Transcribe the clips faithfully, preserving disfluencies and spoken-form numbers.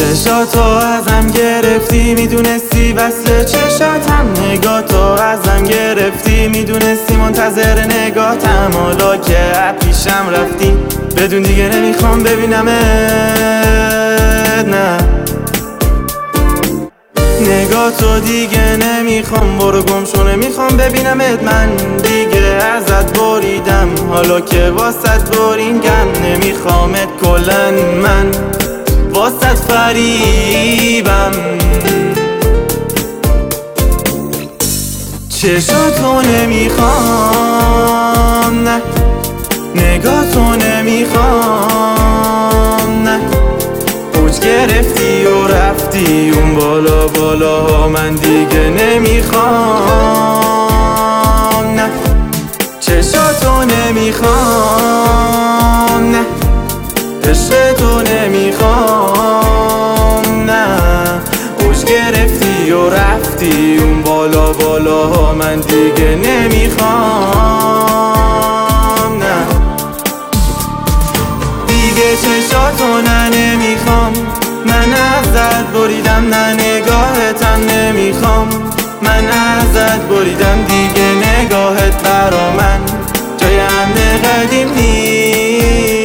چشاتو ازم گرفتی میدونستی وصل چشاتم، نگاتو ازم گرفتی میدونستی منتظر نگاتم. حالا که پیشم رفتی بدون دیگه نمیخوام ببینمت، نه نگاتو دیگه نمیخوام، برو گم شو نمیخوام ببینمت. من دیگه ازت بریدم، حالا که واسط برینگم نمیخوامت کلن، من واسط فریبم. چشاتو نمیخوام، نه نگاتو نمیخوام، نه اوج گرفتی و رفتی اون بالا بالا، من دیگه نمیخوام، نه چشاتو نمیخوام، نه عشقتو نمیخوام، نه اوج گرفتی و رفتی اون بالا بالا، من دیگه نمیخوام، نه دیگه چشاتو نه نمیخوام. من ازت بریدم، نه نگاهتم نمیخوام. من ازت بریدم دیگه نگاهت برا من جای امن قدیم نیست.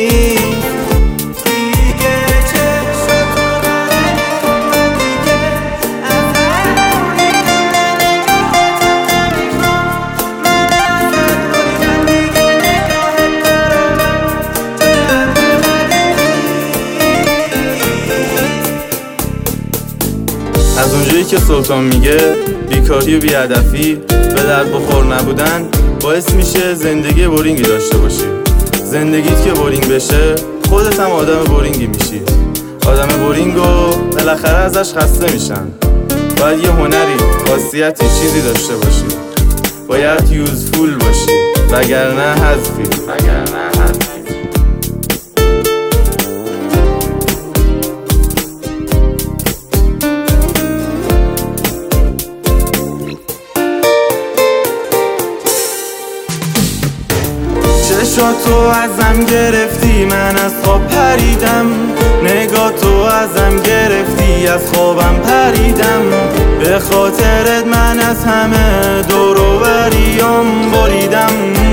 از اونجایی که سلطان میگه بیکاری و بی‌هدفی به درد بخور نبودن باعث میشه زندگی بورینگی داشته باشی. زندگیت که بورینگ بشه خودت هم آدم بورینگی میشی. آدم بورینگو بالاخره ازش خسته میشن. باید یه هنری، خاصیتی، چیزی داشته باشی. باید یوزفول باشی وگرنه حذفی، وگرنه حذفی. چشاتو ازم گرفتی من از خواب پریدم، نگاتو ازم گرفتی از خوابم پریدم. به خاطرت من از همه دور و بریام بریدم.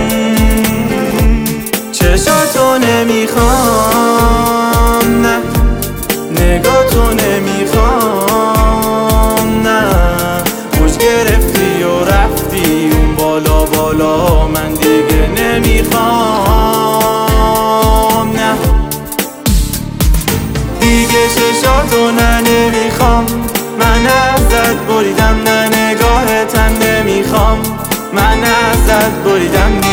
چشاتو نمیخوام، نه نگاتو نمیخوام، نه خوش گرفتی و رفتی اون بالا بالا، من دیگه نمیخوام، نه دیگه چشاتو نه نمیخوام. من ازت بریدم، نه نگاهتم نمیخوام. من ازت بریدم